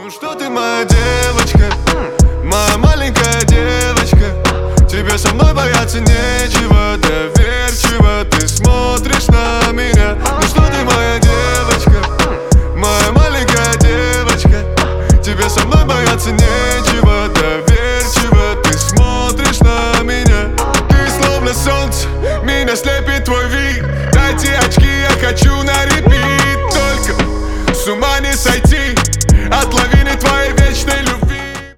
Ну что ты, моя девочка, моя маленькая девочка, тебе со мной бояться нечего, доверчиво ты смотришь на меня. Ну что ты, моя девочка, моя маленькая девочка, тебе со мной бояться нечего, доверчиво ты смотришь на меня. Ты словно солнце, меня слепит твой вид. Дайте очки, я хочу на репит.